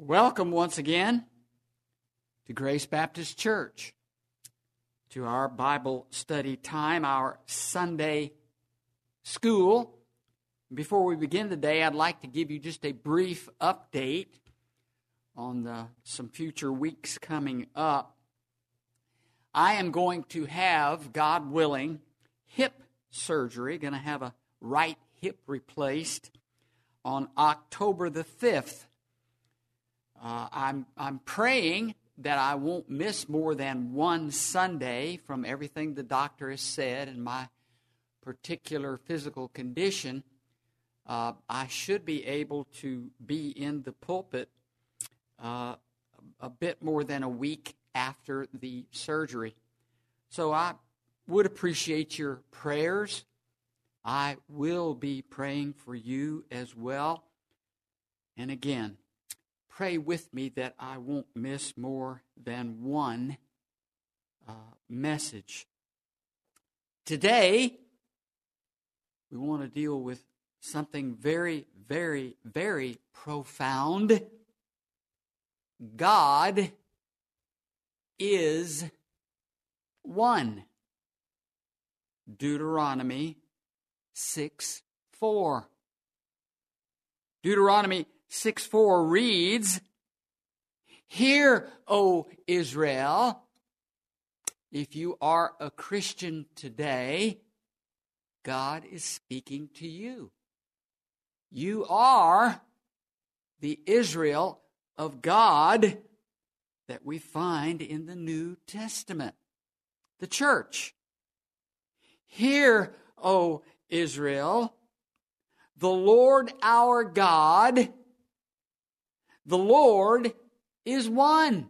Welcome once again to Grace Baptist Church, to our Bible study time, our Sunday school. Before we begin today, I'd like to give you just a brief update on some future weeks coming up. I am going to have, God willing, hip surgery, going to have a right hip replaced on October the 5th. I'm praying that I won't miss more than one Sunday from everything the doctor has said and my particular physical condition. I should be able to be in the pulpit a bit more than a week after the surgery. So I would appreciate your prayers. I will be praying for you as well. And again, pray with me that I won't miss more than one message. Today, we want to deal with something very, very, very profound. God is one. Deuteronomy 6:4. Deuteronomy 6:4 reads, "Hear, O Israel," if you are a Christian today, God is speaking to you. You are the Israel of God that we find in the New Testament, the church. "Hear, O Israel, the Lord our God, the Lord is one."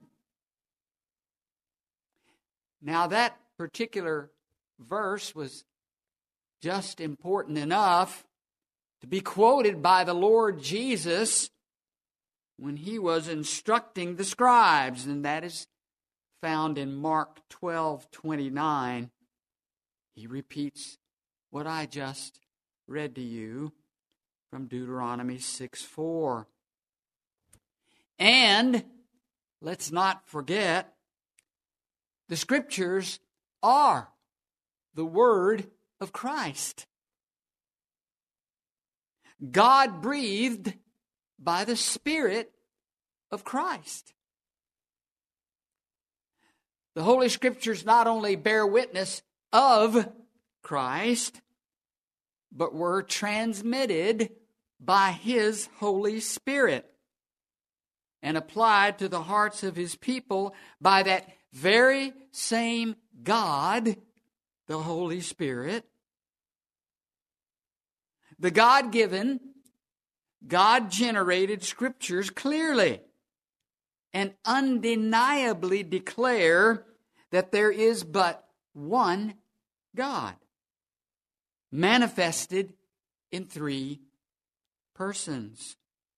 Now that particular verse was just important enough to be quoted by the Lord Jesus when he was instructing the scribes, and that is found in Mark 12:29. He repeats what I just read to you from Deuteronomy 6:4. And let's not forget, the Scriptures are the Word of Christ. God breathed by the Spirit of Christ. The Holy Scriptures not only bear witness of Christ, but were transmitted by His Holy Spirit and applied to the hearts of His people by that very same God, the Holy Spirit. The God-given, God-generated Scriptures clearly and undeniably declare that there is but one God, manifested in three persons.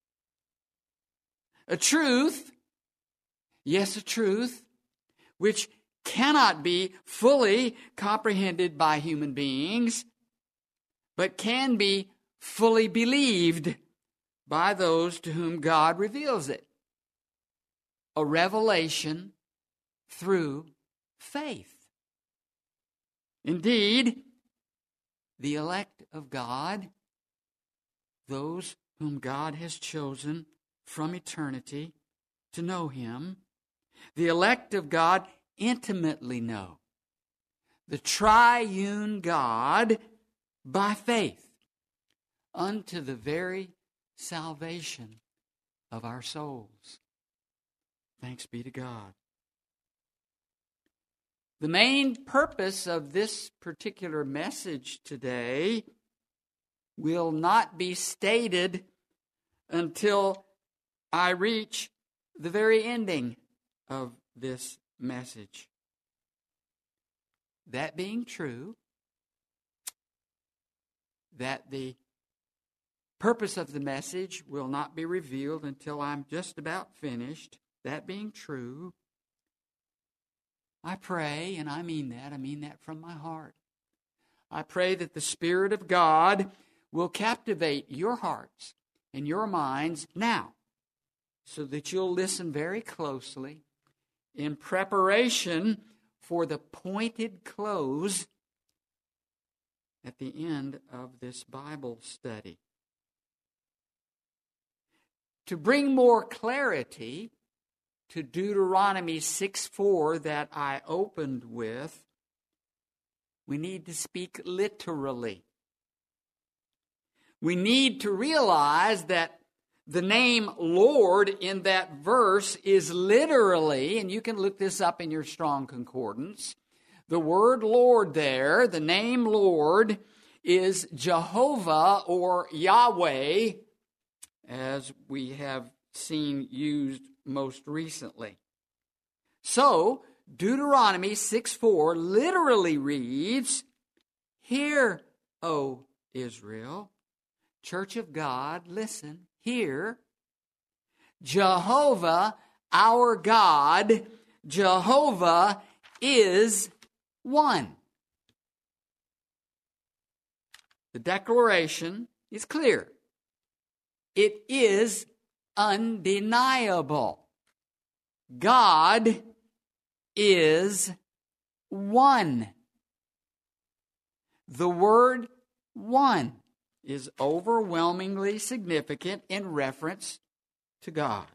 A truth, yes, a truth, which cannot be fully comprehended by human beings, but can be fully believed by those to whom God reveals it. A revelation through faith. Indeed, the elect of God, those whom God has chosen from eternity to know Him, the elect of God intimately know the triune God by faith unto the very salvation of our souls. Thanks be to God. The main purpose of this particular message today will not be stated until I reach the very ending of this message. That being true, that the purpose of the message will not be revealed until I'm just about finished. That being true, I pray, and I mean that from my heart. I pray that the Spirit of God will captivate your hearts and your minds now so that you'll listen very closely in preparation for the pointed close at the end of this Bible study. To bring more clarity to Deuteronomy 6:4 that I opened with, we need to speak literally. We need to realize that the name Lord in that verse is literally, and you can look this up in your Strong Concordance, the word Lord there, the name Lord, is Jehovah or Yahweh, as we have seen used most recently. So, Deuteronomy 6:4 literally reads, "Hear, O Israel, Church of God, listen, hear, Jehovah, our God, Jehovah is one." The declaration is clear. It is undeniable. God is one. The word one is overwhelmingly significant in reference to God.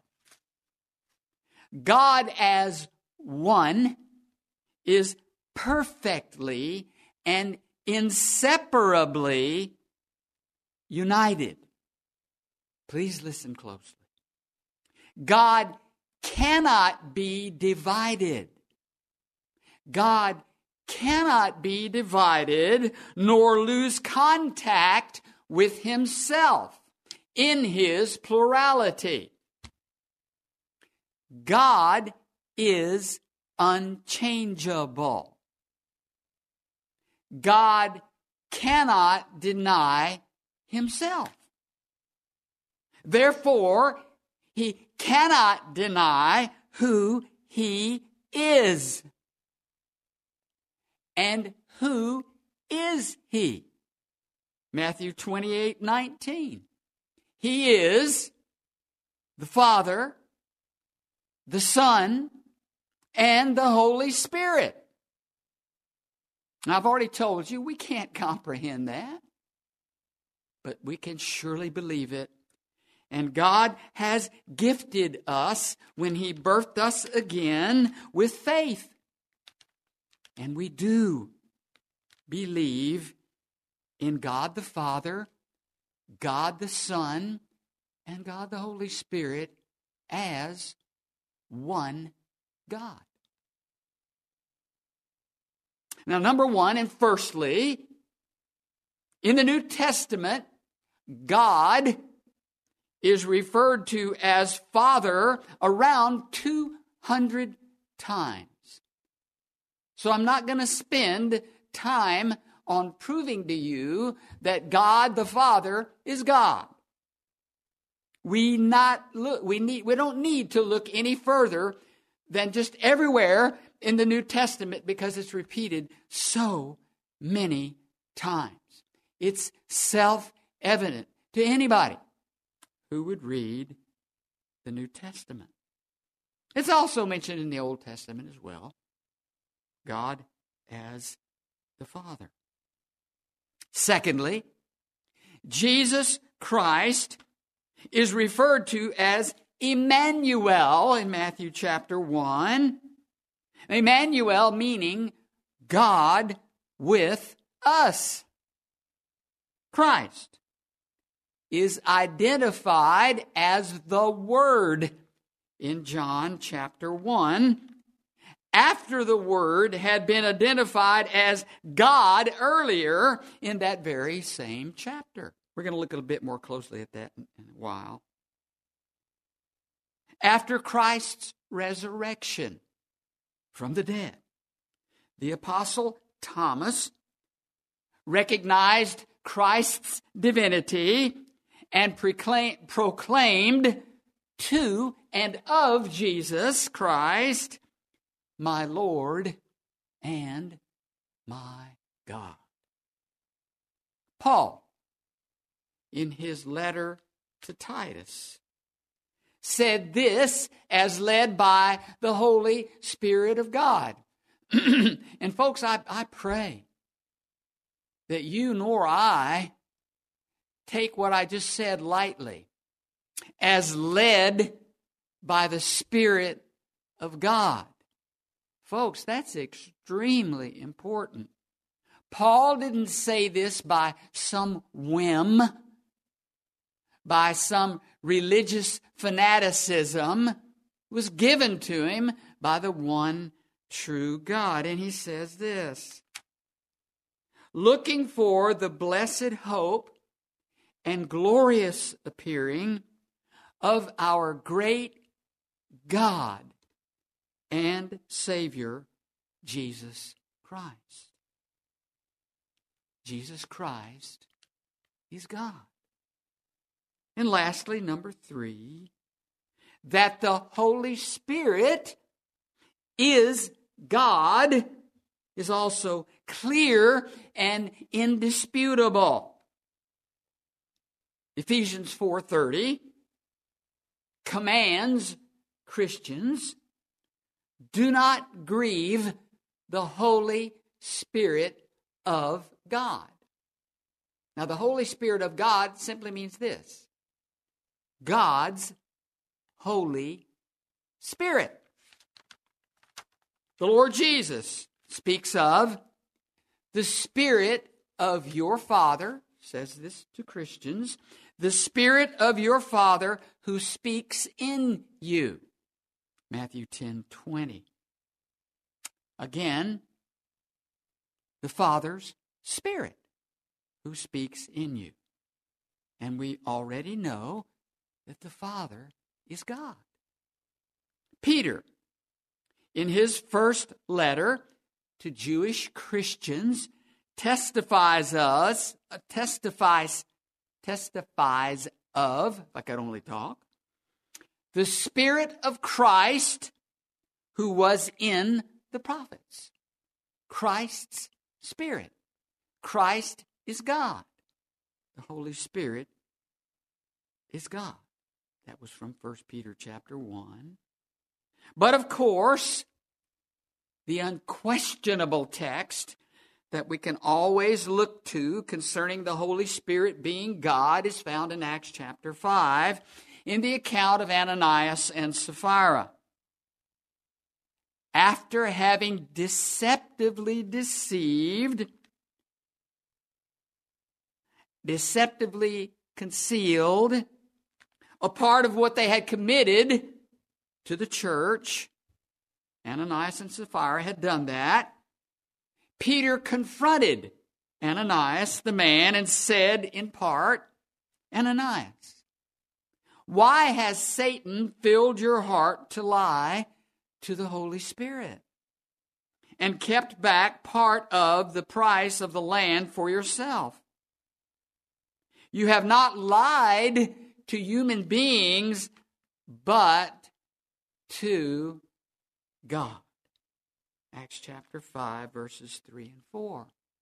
God as one is perfectly and inseparably united. Please listen closely. God cannot be divided. God cannot be divided nor lose contact with himself in his plurality. God is unchangeable. God cannot deny himself. Therefore, he cannot deny who he is. And who is he? Matthew 28:19. He is the Father, the Son, and the Holy Spirit. Now, I've already told you we can't comprehend that, but we can surely believe it. And God has gifted us when he birthed us again with faith. And we do believe in God the Father, God the Son, and God the Holy Spirit as one God. Now, number one, and firstly, in the New Testament, God is referred to as Father around 200 times. So I'm not going to spend time on proving to you that God the Father is God. We don't need to look any further than just everywhere in the New Testament because it's repeated so many times. It's self-evident to anybody who would read the New Testament. It's also mentioned in the Old Testament as well. God as the Father. Secondly, Jesus Christ is referred to as Emmanuel in Matthew chapter 1. Emmanuel meaning God with us. Christ is identified as the Word in John chapter 1, after the Word had been identified as God earlier in that very same chapter. We're going to look a bit more closely at that in a while. After Christ's resurrection from the dead, the Apostle Thomas recognized Christ's divinity and proclaimed to and of Jesus Christ, my Lord and my God. Paul, in his letter to Titus, said this as led by the Holy Spirit of God. And folks, I pray that you nor I take what I just said lightly as led by the Spirit of God. Folks, that's extremely important. Paul didn't say this by some whim, by some religious fanaticism. It was given to him by the one true God. And he says this, looking for the blessed hope and glorious appearing of our great God and Savior, Jesus Christ. Jesus Christ is God. And lastly, number 3, that the Holy Spirit is God is also clear and indisputable. Ephesians 4:30 commands Christians, do not grieve the Holy Spirit of God. Now, the Holy Spirit of God simply means this: God's Holy Spirit. The Lord Jesus speaks of the Spirit of your Father, says this to Christians, the Spirit of your Father who speaks in you. Matthew 10:20. Again, the Father's Spirit who speaks in you. And we already know that the Father is God. Peter, in his first letter to Jewish Christians, testifies of, if I could only talk, the Spirit of Christ who was in the prophets. Christ's Spirit. Christ is God. The Holy Spirit is God. That was from 1 Peter chapter 1. But of course, the unquestionable text that we can always look to concerning the Holy Spirit being God is found in Acts chapter 5 in the account of Ananias and Sapphira. After having deceptively concealed a part of what they had committed to the church, Ananias and Sapphira had done that. Peter confronted Ananias, the man, and said in part, Ananias, why has Satan filled your heart to lie to the Holy Spirit and kept back part of the price of the land for yourself? You have not lied to human beings, but to God. Acts chapter 5, verses 3 and 4.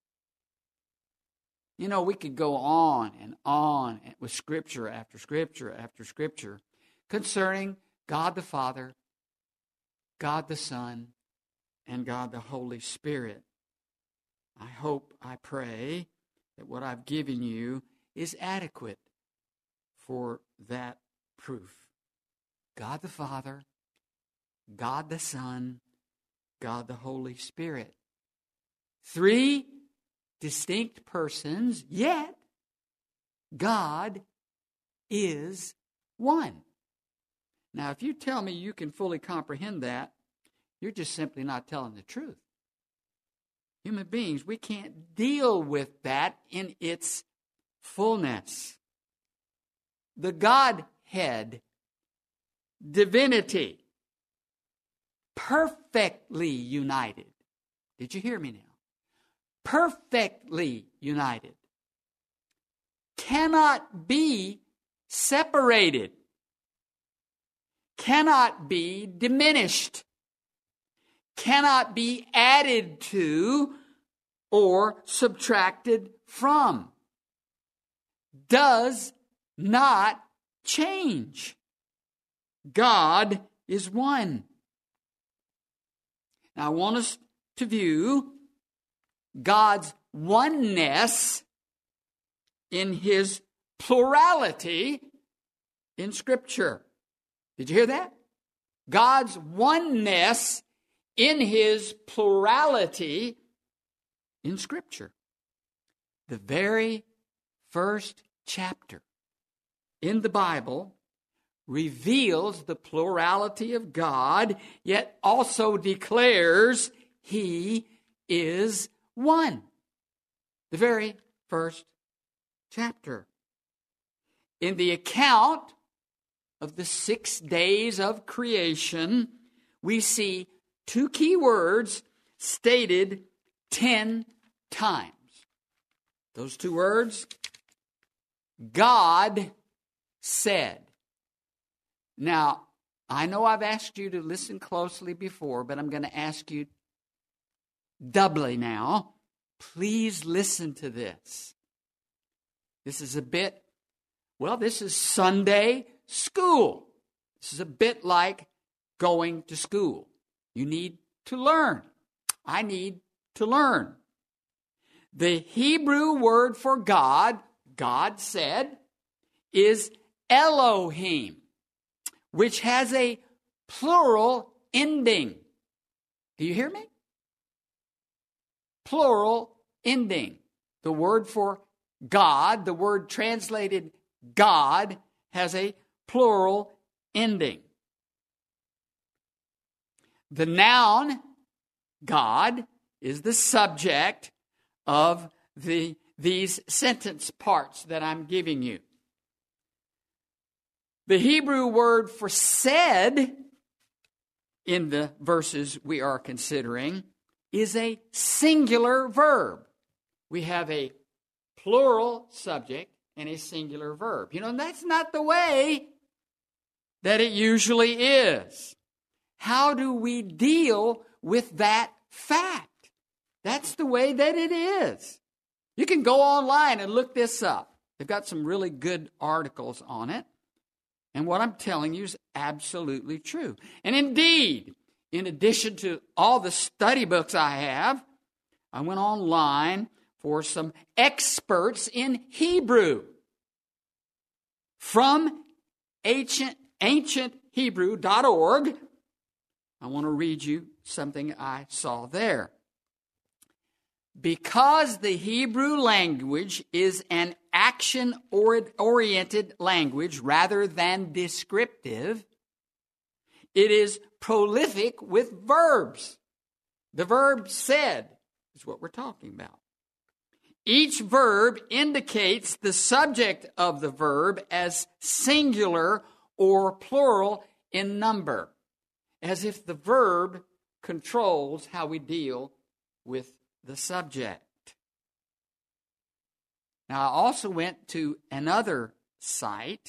You know, we could go on with scripture after scripture after scripture concerning God the Father, God the Son, and God the Holy Spirit. I hope, I pray, that what I've given you is adequate for that proof. God the Father, God the Son, God the Holy Spirit. 3 distinct persons, yet God is one. Now, if you tell me you can fully comprehend that, you're just simply not telling the truth. Human beings, we can't deal with that in its fullness. The Godhead, divinity, perfectly united. Did you hear me now? Perfectly united. Cannot be separated. Cannot be diminished. Cannot be added to or subtracted from. Does not change. God is one. Now, I want us to view God's oneness in his plurality in Scripture. Did you hear that? God's oneness in his plurality in Scripture. The very first chapter in the Bible reveals the plurality of God, yet also declares he is one. The very first chapter. In the account of the 6 days of creation, we see two key words stated 10 times. Those two words, God said. Now, I know I've asked you to listen closely before, but I'm going to ask you doubly now. Please listen to this. This is this is Sunday school. This is a bit like going to school. You need to learn. I need to learn. The Hebrew word for God, God said, is Elohim, which has a plural ending. Do you hear me? Plural ending. The word for God, the word translated God, has a plural ending. The noun God is the subject of these sentence parts that I'm giving you. The Hebrew word for said in the verses we are considering is a singular verb. We have a plural subject and a singular verb. And that's not the way that it usually is. How do we deal with that fact? That's the way that it is. You can go online and look this up. They've got some really good articles on it. And what I'm telling you is absolutely true. And indeed, in addition to all the study books I have, I went online for some experts in Hebrew from ancienthebrew.org. I want to read you something I saw there. Because the Hebrew language is an action-oriented language rather than descriptive, it is prolific with verbs. The verb said is what we're talking about. Each verb indicates the subject of the verb as singular or plural in number, as if the verb controls how we deal with the subject. Now, I also went to another site,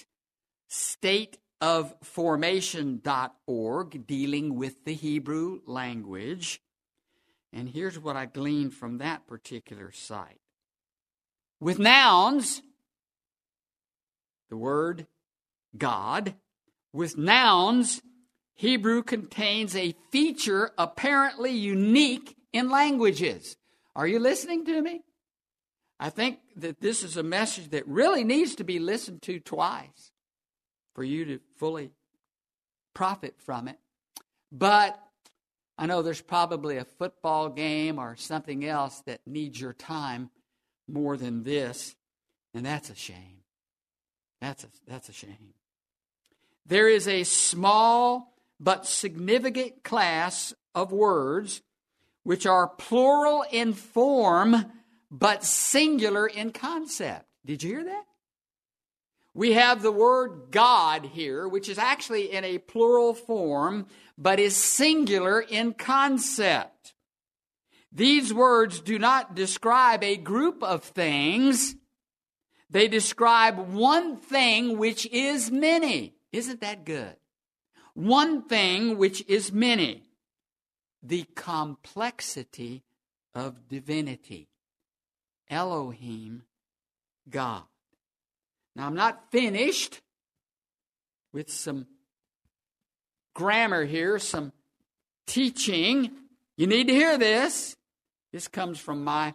stateofformation.org, dealing with the Hebrew language. And here's what I gleaned from that particular site. With nouns, the word God, with nouns, Hebrew contains a feature apparently unique in languages. Are you listening to me? I think that this is a message that really needs to be listened to twice for you to fully profit from it. But I know there's probably a football game or something else that needs your time more than this, and that's a shame. That's a shame. There is a small but significant class of words which are plural in form but singular in concept. Did you hear that? We have the word God here, which is actually in a plural form, but is singular in concept. These words do not describe a group of things. They describe one thing which is many. Isn't that good? One thing which is many. The complexity of divinity. Elohim, God. Now, I'm not finished with some grammar here, some teaching. You need to hear this. This comes from my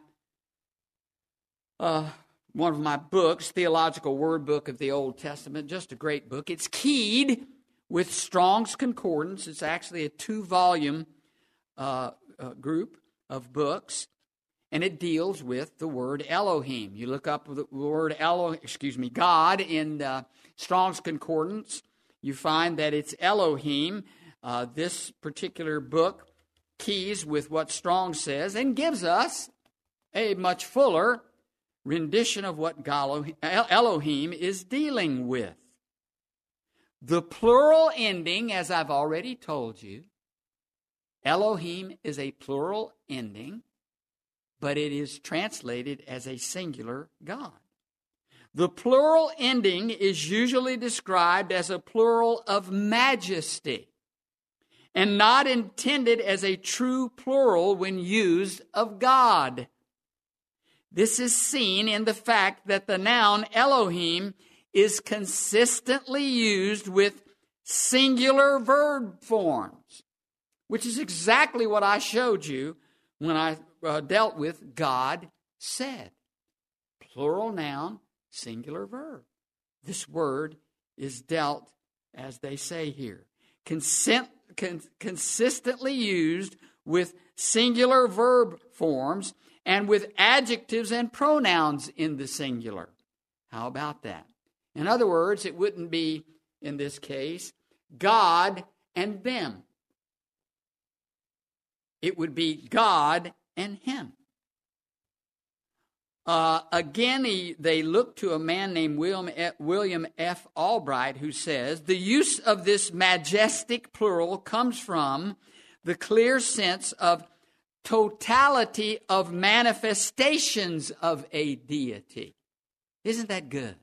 one of my books, Theological Word Book of the Old Testament, just a great book. It's keyed with Strong's Concordance. It's actually a 2-volume group of books, and it deals with the word Elohim. You look up the word God in Strong's Concordance, you find that it's Elohim. This particular book keys with what Strong says and gives us a much fuller rendition of what Elohim is dealing with. The plural ending, as I've already told you, Elohim is a plural ending, but it is translated as a singular God. The plural ending is usually described as a plural of majesty and not intended as a true plural when used of God. This is seen in the fact that the noun Elohim is consistently used with singular verb forms, which is exactly what I showed you when I dealt with God said. Plural noun, singular verb. This word is dealt, as they say here, consistently used with singular verb forms and with adjectives and pronouns in the singular. How about that? In other words, it wouldn't be, in this case, God and them. It would be God and him. Again, they look to a man named William F. Albright, who says, the use of this majestic plural comes from the clear sense of totality of manifestations of a deity. Isn't that good?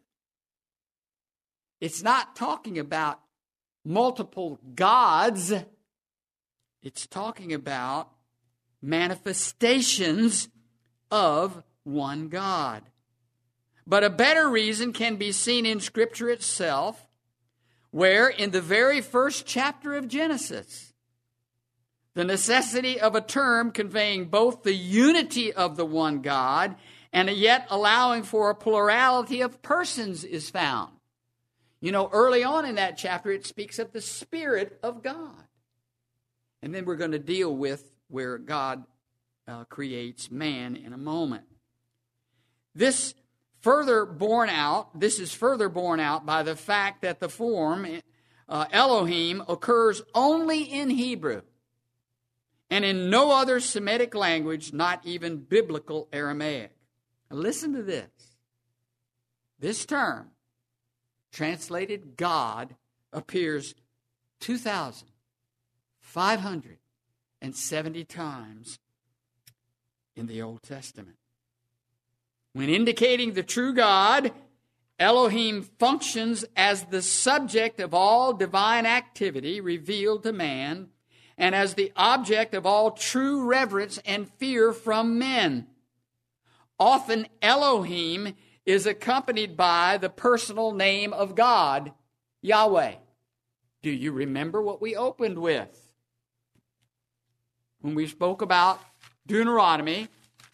It's not talking about multiple gods. It's talking about manifestations of one God. But a better reason can be seen in Scripture itself, where in the very first chapter of Genesis, the necessity of a term conveying both the unity of the one God and yet allowing for a plurality of persons is found. You know, early on in that chapter, it speaks of the Spirit of God. And then we're going to deal with where God creates man in a moment. This is further borne out by the fact that the form Elohim occurs only in Hebrew and in no other Semitic language, not even biblical Aramaic. Now listen to this. This term, translated God, appears 2,570 times in the Old Testament. When indicating the true God, Elohim functions as the subject of all divine activity revealed to man and as the object of all true reverence and fear from men. Often Elohim is accompanied by the personal name of God, Yahweh. Do you remember what we opened with when we spoke about Deuteronomy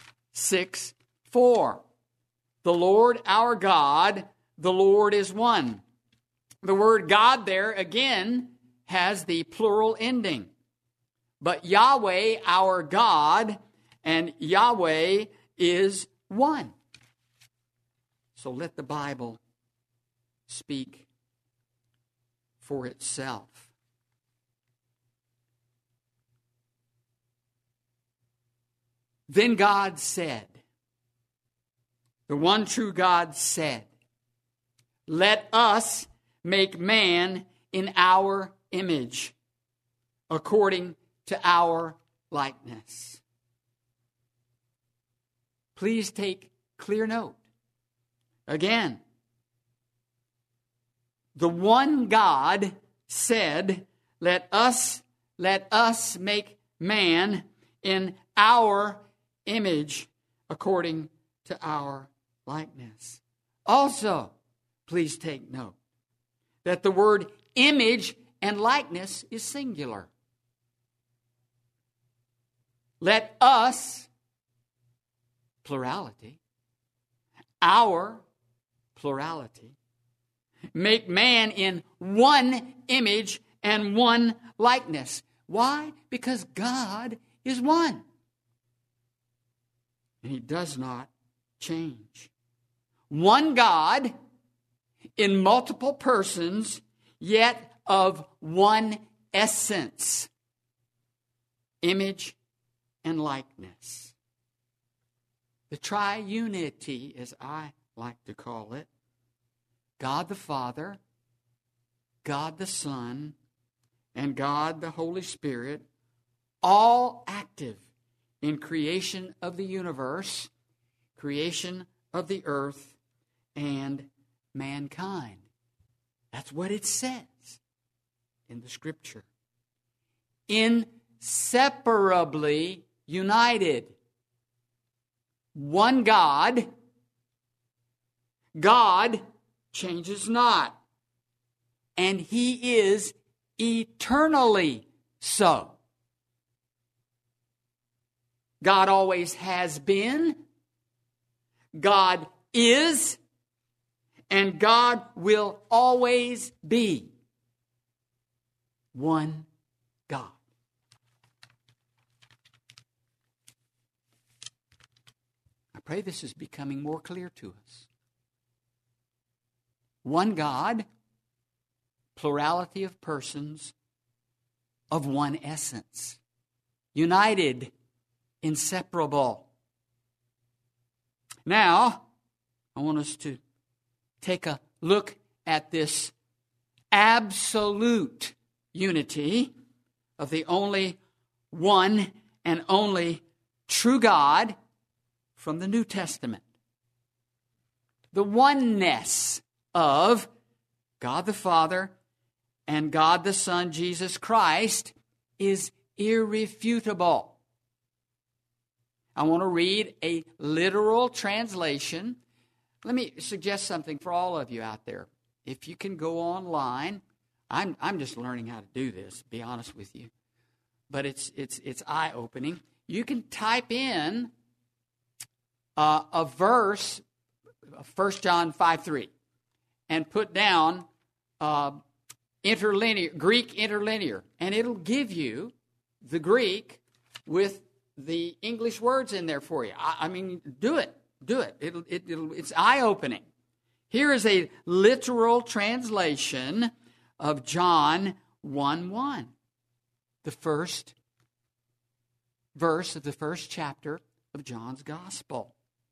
6:4? The Lord our God, the Lord is one. The word God there, again, has the plural ending. But Yahweh, our God, and Yahweh is one. So let the Bible speak for itself. Then God said, the one true God said, let us make man in our image, according to our likeness. Please take clear note. Again, the one God said, let us make man in our image, according to our likeness. Also, please take note that the word image and likeness is singular. Let us, plurality, our, plurality, make man in one image and one likeness. Why? Because God is one. And He does not change. One God in multiple persons, yet of one essence, image and likeness. The triunity, as I like to call it, God the Father, God the Son, and God the Holy Spirit, all active in creation of the universe, creation of the earth, and mankind. That's what it says in the Scripture. Inseparably united. One God. God changes not. And He is eternally so. God always has been. God is. And God will always be. One God. I pray this is becoming more clear to us. One God, plurality of persons, of one essence. United, inseparable. Now, I want us to take a look at this absolute unity of the only one and only true God from the New Testament. The oneness of God the Father and God the Son, Jesus Christ, is irrefutable. I want to read a literal translation. Let me suggest something for all of you out there. If you can go online, I'm just learning how to do this, to be honest with you. But it's eye-opening. You can type in a verse, 1 John 5:3, and put down interlinear, Greek interlinear, and it'll give you the Greek with the English words in there for you. I mean, do it. It's eye-opening. Here is a literal translation of John 1:1, the first verse of the first chapter of John's Gospel.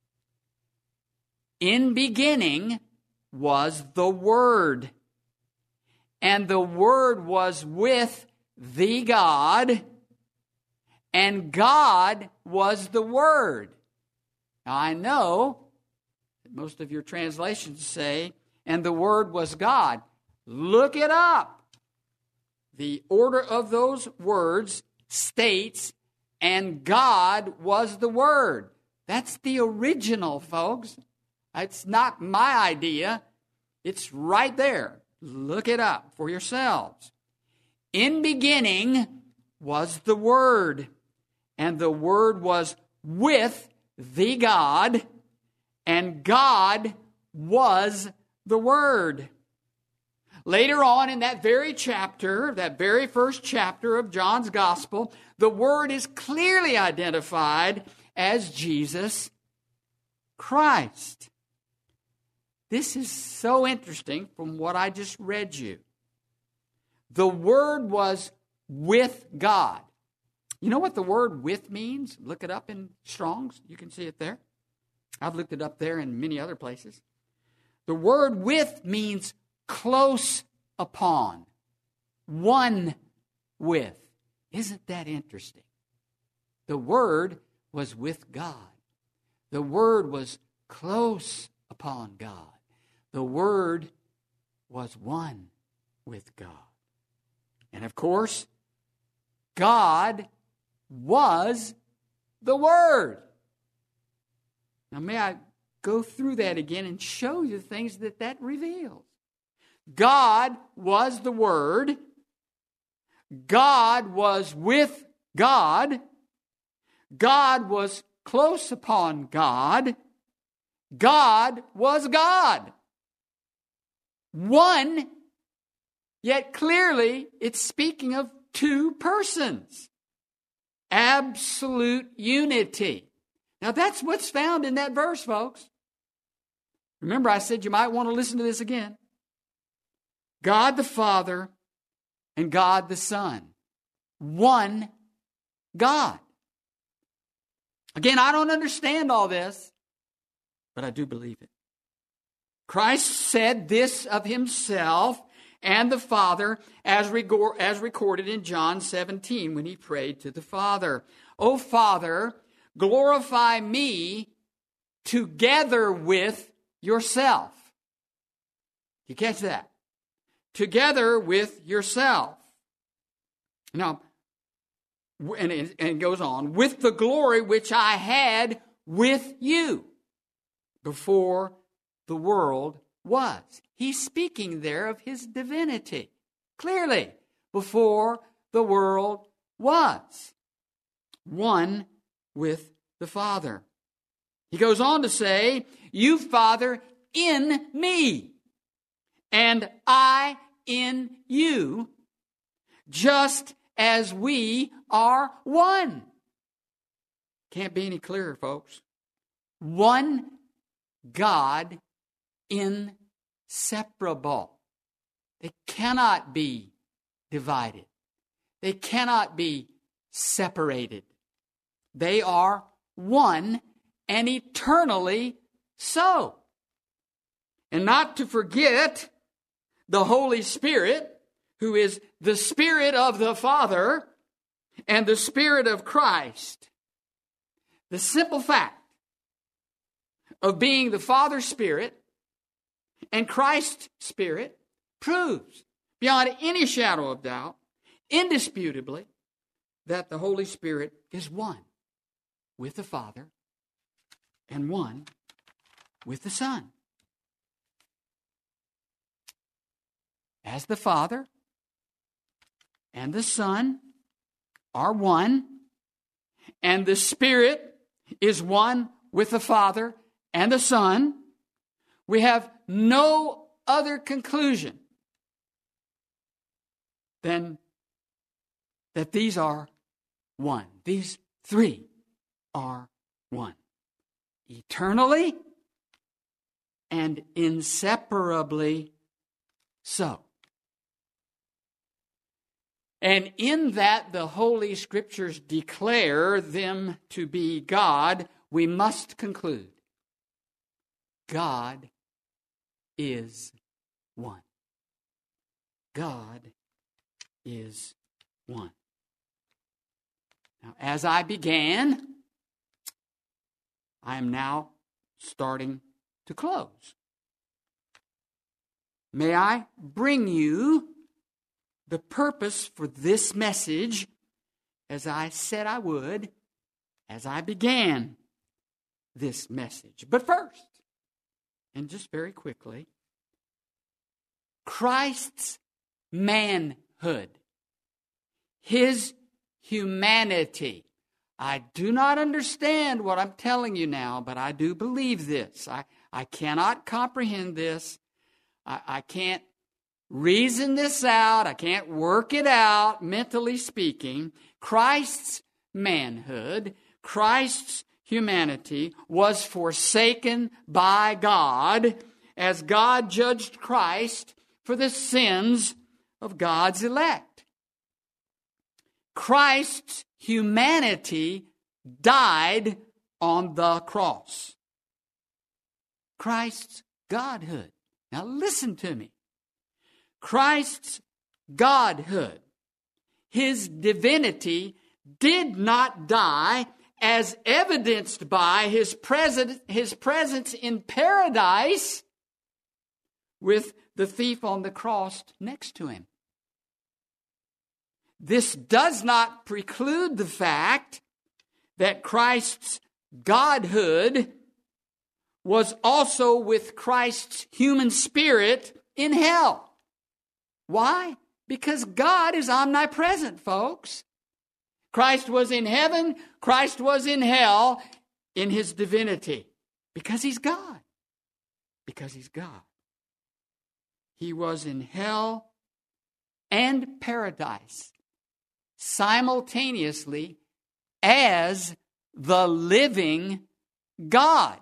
In beginning was the Word, and the Word was with the God, and God was the Word. Now, I know that most of your translations say, and the Word was God. Look it up. The order of those words states, and God was the Word. That's the original, folks. It's not my idea. It's right there. Look it up for yourselves. In beginning was the Word, and the Word was with the God, and God was the Word. Later on in that very chapter, that very first chapter of John's Gospel, the Word is clearly identified as Jesus Christ. This is so interesting from what I just read you. The Word was with God. You know what the word with means? Look it up in Strong's. You can see it there. I've looked it up there and many other places. The word with means close upon, one with. Isn't that interesting? The Word was with God. The Word was close upon God. The Word was one with God. And of course, God was the Word. Now, may I go through that again and show you things that reveals. God was the Word. God was with God. God was close upon God. God was God. One, yet clearly it's speaking of two persons. Absolute unity. Now that's what's found in that verse, folks. Remember, I said you might want to listen to this again. God the Father and God the Son. One God. Again, I don't understand all this, but I do believe it. Christ said this of himself and the Father as recorded in John 17 when he prayed to the Father. O Father, glorify me together with yourself. You catch that? Together with yourself. Now, and it goes on, with the glory which I had with you before the world was. He's speaking there of his divinity. Clearly, before the world was. One with the Father. He goes on to say, you, Father, in me, and I in you, just as we are one. Can't be any clearer, folks. One God, inseparable. They cannot be divided. They cannot be separated. They are one and eternally so. And not to forget the Holy Spirit, who is the Spirit of the Father and the Spirit of Christ. The simple fact of being the Father's Spirit and Christ's Spirit proves beyond any shadow of doubt, indisputably, that the Holy Spirit is one with the Father and one with the Son. As the Father and the Son are one, and the Spirit is one with the Father and the Son, we have no other conclusion than that these are one. These three are one. Eternally and inseparably so. And in that the Holy Scriptures declare them to be God, we must conclude God is one. God is one. Now, as I began, I am now starting to close. May I bring you the purpose for this message, as I said I would, as I began this message. But first, and just very quickly, Christ's manhood, his humanity. I do not understand what I'm telling you now, but I do believe this. I cannot comprehend this. I can't reason this out. I can't work it out, mentally speaking. Christ's manhood, Christ's humanity was forsaken by God as God judged Christ for the sins of God's elect. Christ's humanity died on the cross. Christ's godhood. Now listen to me. Christ's godhood, his divinity, did not die as evidenced by his presence in paradise with the thief on the cross next to him. This does not preclude the fact that Christ's godhood was also with Christ's human spirit in hell. Why? Because God is omnipresent, folks. Christ was in heaven, Christ was in hell in his divinity. Because he's God. Because he's God. He was in hell and paradise simultaneously as the living God.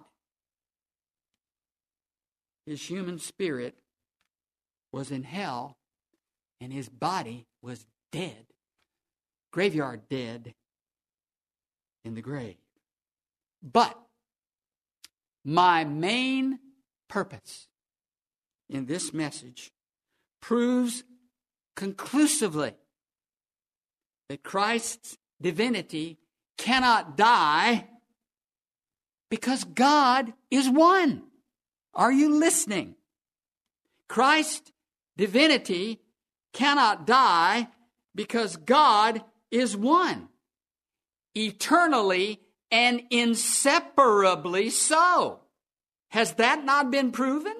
His human spirit was in hell and his body was dead, graveyard dead in the grave. But my main purpose in this message proves conclusively that Christ's divinity cannot die because God is one. Are you listening? Christ's divinity cannot die because God is one. Eternally and inseparably so. Has that not been proven?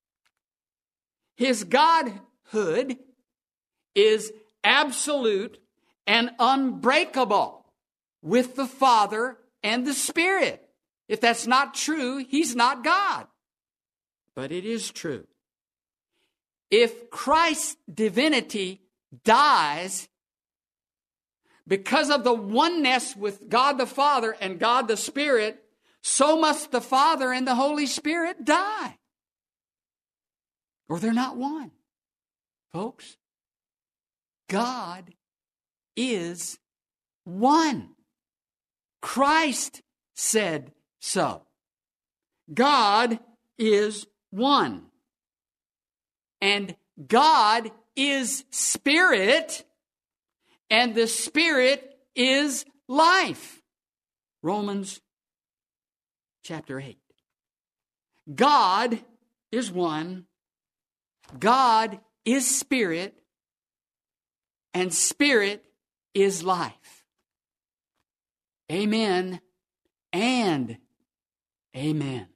His Godhood is absolute and unbreakable with the Father and the Spirit. If that's not true, he's not God. But it is true. If Christ's divinity dies because of the oneness with God the Father and God the Spirit, so must the Father and the Holy Spirit die. Or they're not one. Folks, God is one. Christ said so. God is one. And God is spirit, and the Spirit is life. Romans chapter 8. God is one. God is spirit, and spirit is life. Amen and amen.